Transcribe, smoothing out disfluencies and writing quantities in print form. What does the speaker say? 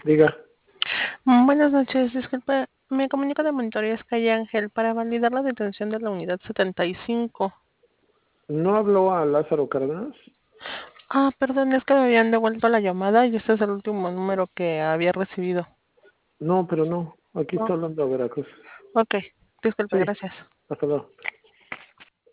Diga, Buenas noches, disculpe, me comunico de Monitorías Calle Ángel para validar la detención de la unidad 75. ¿no habló a Lázaro Cárdenas? Perdón, es que me habían devuelto la llamada y este es el último número que había recibido. No, pero no. Aquí Oh, está hablando a Veracruz. ok, disculpe, Sí, gracias. hasta luego.